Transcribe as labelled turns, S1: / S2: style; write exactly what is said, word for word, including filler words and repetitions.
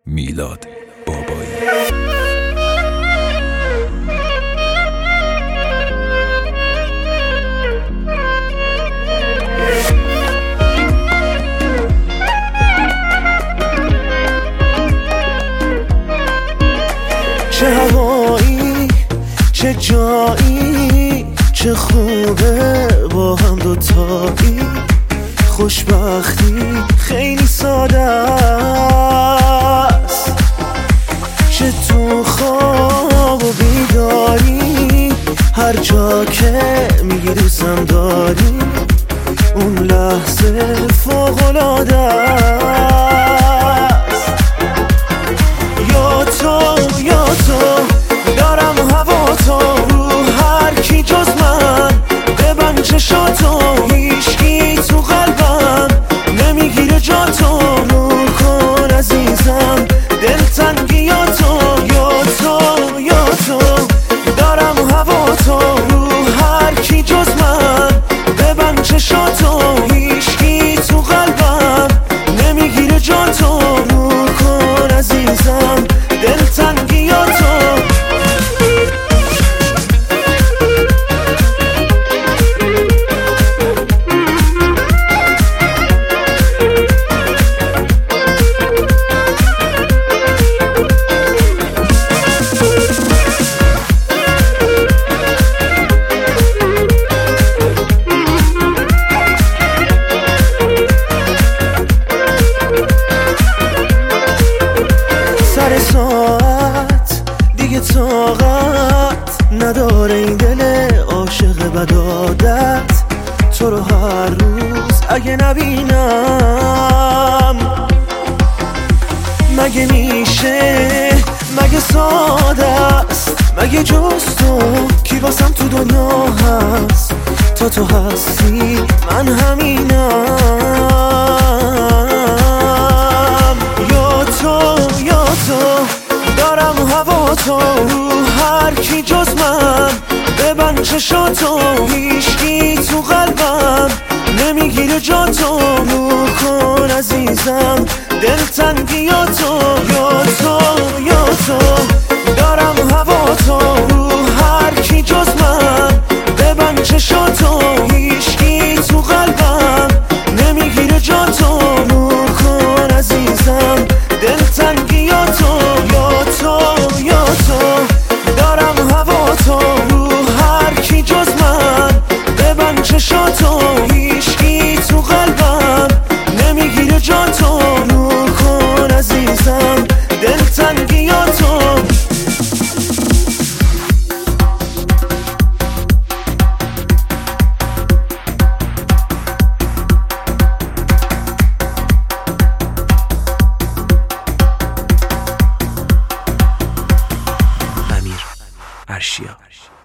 S1: میلاد بابایی.
S2: چه هوایی چه جایی، چه خوبه با هم دوتایی. خوشبختی خیلی ساده است، چه تو خواب و بیداری، هر جا که میگی دوستم داری، اون لحظه فوق‌العاده است. یا تو یا تو دارم هوا تو، رو هر کی جز من ببند چشاتو، هیچکی تو قلبم نمیگیره جا تو. رو کن عزیزم دلتنگی یا تو، یا تو یا تو دارم هوا تو، رو هر کی جز من ببند چشاتو، هیچکی تو قلبم نمیگیره جا تو. رو کن عزیزم دلتنگی یا تو. سر ساعت دیگه طاقت نداره این دل عاشق بد عادت، تو رو هر روز اگه نبینم مگه میشه، مگه ساده است، مگه جز تو کی واسم تو دنیا هست. تا تو هستی من همینم. یا تو یا تو دارم هوا تو، رو هر کی جز من ببند چشاتو، هیچکی تو قلبم نمیگیره جا تو. رو کن عزیزم دلتنگی یا تو، یا تو یا تو دارم هوا تو، رو هر کی جز من ببند چشاتو، هیچکی تو قلبم نمیگیره جا تو. رو کن عزیزم دلتنگی یا تو، یا تو یا تو دارم هوا تو، رو هر کی جز من ببند چشاتو، هیچکی تو قلبم نمیگیره جا تو. رو کن عزیزم دلتنگی یا تو.
S3: امیر ارشیا.